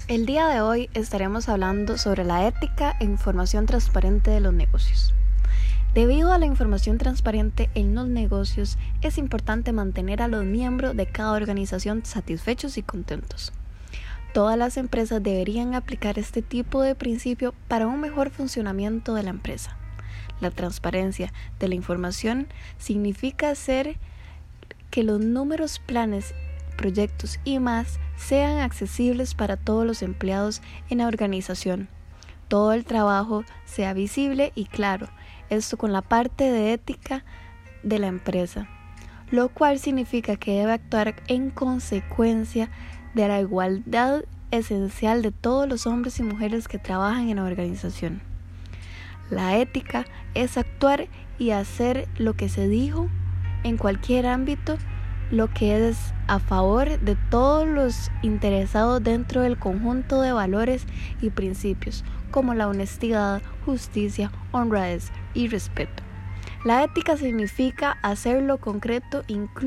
El día de hoy estaremos hablando sobre la ética e información transparente de los negocios. Debido a la información transparente en los negocios, es importante mantener a los miembros de cada organización satisfechos y contentos. Todas las empresas deberían aplicar este tipo de principio para un mejor funcionamiento de la empresa. La transparencia de la información significa hacer que los números, planes, proyectos y más sean accesibles para todos los empleados en la organización. Todo el trabajo sea visible y claro, esto con la parte de ética de la empresa, lo cual significa que debe actuar en consecuencia de la igualdad esencial de todos los hombres y mujeres que trabajan en la organización. La ética es actuar y hacer lo que se dijo en cualquier ámbito, lo que es a favor de todos los interesados dentro del conjunto de valores y principios, como la honestidad, justicia, honradez y respeto. La ética significa hacer lo correcto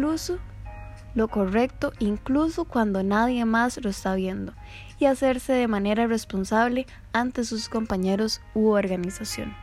incluso cuando nadie más lo está viendo, y hacerse de manera responsable ante sus compañeros u organización.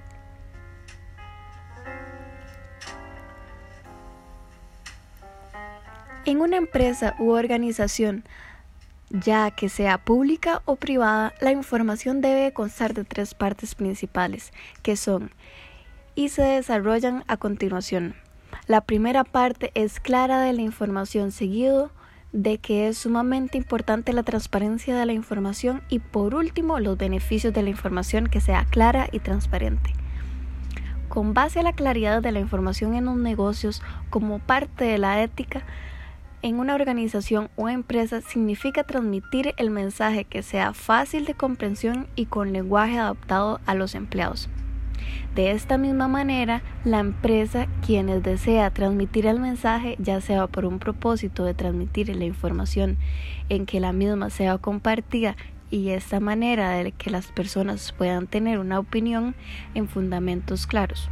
En una empresa u organización, ya que sea pública o privada, la información debe constar de 3 partes principales, que son y se desarrollan a continuación. La primera parte es clara de la información, seguido de que es sumamente importante la transparencia de la información y por último los beneficios de la información que sea clara y transparente. Con base a la claridad de la información en los negocios como parte de la ética, en una organización o empresa significa transmitir el mensaje que sea fácil de comprensión y con lenguaje adaptado a los empleados. De esta misma manera, la empresa, quienes desea transmitir el mensaje, ya sea por un propósito de transmitir la información en que la misma sea compartida y esta manera de que las personas puedan tener una opinión en fundamentos claros.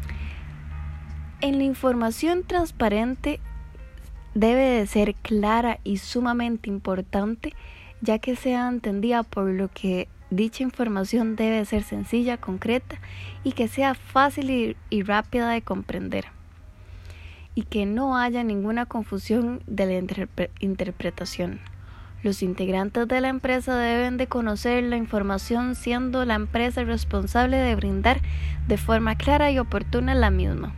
En la información transparente debe de ser clara y sumamente importante, ya que sea entendida, por lo que dicha información debe ser sencilla, concreta y que sea fácil y rápida de comprender, y que no haya ninguna confusión de la interpretación. Los integrantes de la empresa deben de conocer la información, siendo la empresa responsable de brindar de forma clara y oportuna la misma.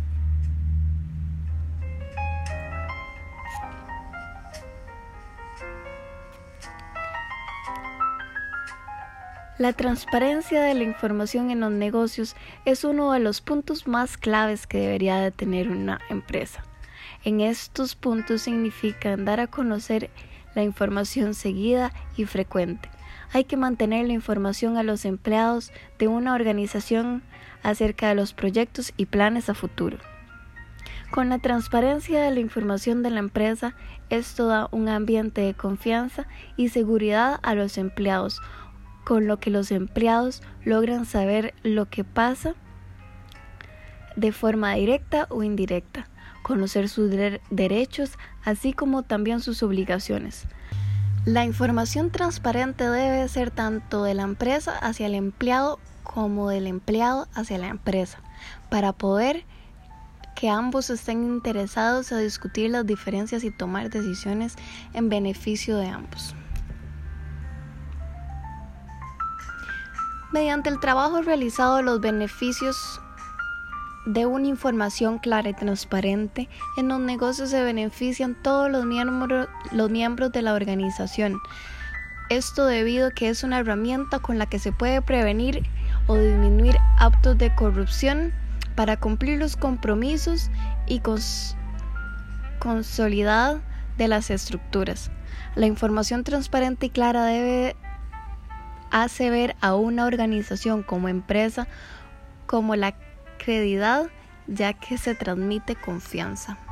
La transparencia de la información en los negocios es uno de los puntos más claves que debería de tener una empresa. En estos puntos significan dar a conocer la información seguida y frecuente. Hay que mantener la información a los empleados de una organización acerca de los proyectos y planes a futuro. Con la transparencia de la información de la empresa, esto da un ambiente de confianza y seguridad a los empleados, con lo que los empleados logran saber lo que pasa de forma directa o indirecta, conocer sus derechos, así como también sus obligaciones. La información transparente debe ser tanto de la empresa hacia el empleado como del empleado hacia la empresa, para poder que ambos estén interesados a discutir las diferencias y tomar decisiones en beneficio de ambos. Mediante el trabajo realizado, los beneficios de una información clara y transparente en los negocios se benefician todos los miembros de la organización. Esto debido a que es una herramienta con la que se puede prevenir o disminuir actos de corrupción para cumplir los compromisos y consolidad de las estructuras. La información transparente y clara hace ver a una organización como empresa como la credibilidad, ya que se transmite confianza.